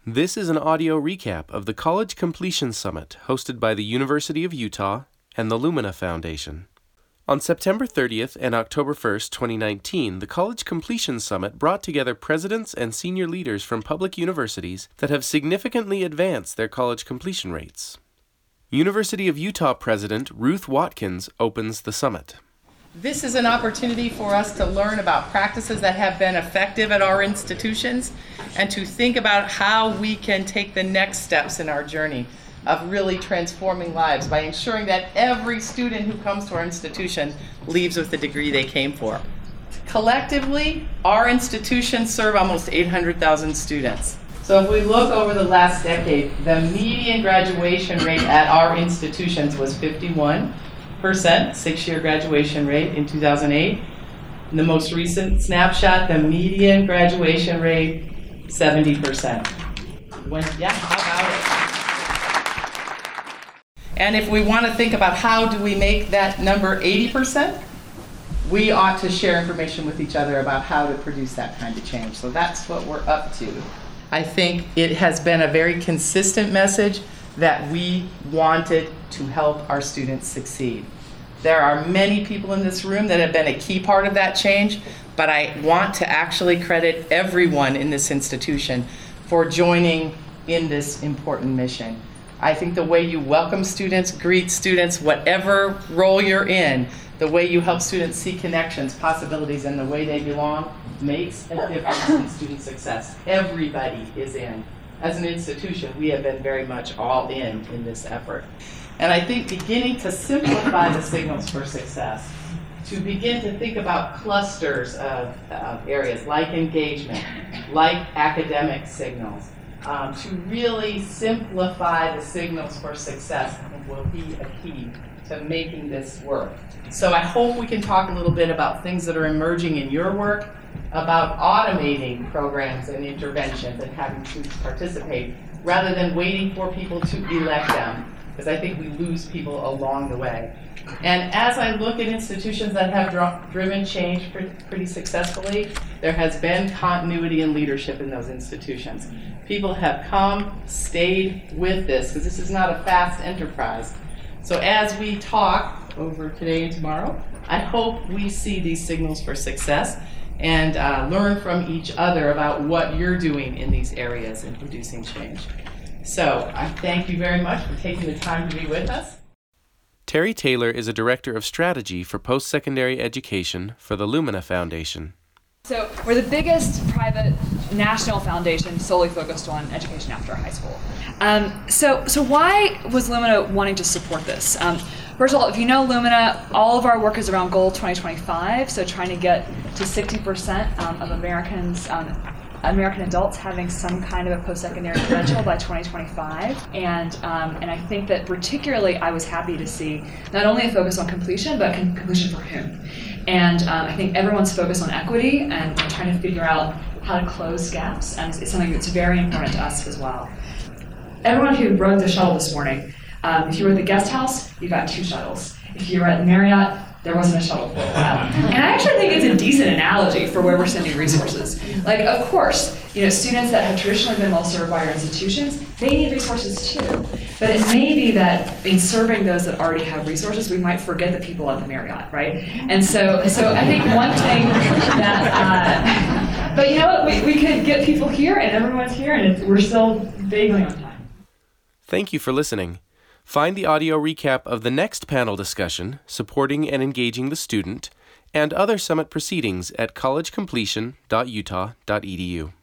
This is an audio recap of the College Completion Summit hosted by the University of Utah and the Lumina Foundation. On September 30th and October 1st, 2019, the College Completion Summit brought together presidents and senior leaders from public universities that have significantly advanced their college completion rates. University of Utah President Ruth Watkins opens the summit. This is an opportunity for us to learn about practices that have been effective at our institutions and to think about how we can take the next steps in our journey of really transforming lives by ensuring that every student who comes to our institution leaves with the degree they came for. Collectively, our institutions serve almost 800,000 students. So if we look over the last decade, the median graduation rate at our institutions was 51%, 6-year graduation rate in 2008. In the most recent snapshot, the median graduation rate, 70%. How about it? And if we want to think about how do we make that number 80%, we ought to share information with each other about how to produce that kind of change. So that's what we're up to. I think it has been a very consistent message that we wanted to help our students succeed. There are many people in this room that have been a key part of that change, but I want to actually credit everyone in this institution for joining in this important mission. I think the way you welcome students, greet students, whatever role you're in, the way you help students see connections, possibilities, and the way they belong makes a difference in student success. Everybody is in. As an institution, we have been very much all in this effort. And I think beginning to simplify the signals for success, to begin to think about clusters of areas like engagement, like academic signals, to really simplify the signals for success, I think will be a key to making this work. So I hope we can talk a little bit about things that are emerging in your work, about automating programs and interventions and having students participate, rather than waiting for people to elect them, because I think we lose people along the way. And as I look at institutions that have driven change pretty successfully, there has been continuity and leadership in those institutions. People have come, stayed with this, because this is not a fast enterprise. So as we talk over today and tomorrow, I hope we see these signals for success and learn from each other about what you're doing in these areas in producing change. So I thank you very much for taking the time to be with us. Terry Taylor is a Director of Strategy for Post-Secondary Education for the Lumina Foundation. So we're the biggest private national foundation solely focused on education after high school. So why was Lumina wanting to support this? First of all, if you know Lumina, all of our work is around Goal 2025, so trying to get to 60% of American adults having some kind of a post-secondary credential by 2025, and I think that particularly I was happy to see not only a focus on completion, but completion for whom. And I think everyone's focused on equity and trying to figure out how to close gaps, and it's something that's very important to us as well. Everyone who rode the shuttle this morning, if you were at the guest house, you got 2 shuttles. If you were at the Marriott, there wasn't a shuttle for a while. And I actually think it's a decent analogy for where we're sending resources. Like, of course, students that have traditionally been well served by our institutions, they need resources too. But it may be that in serving those that already have resources, we might forget the people at the Marriott, right? And so I think one thing that, but you know what, we could get people here and everyone's here and we're still vaguely on time. Thank you for listening. Find the audio recap of the next panel discussion, Supporting and Engaging the Student, and other summit proceedings at collegecompletion.utah.edu.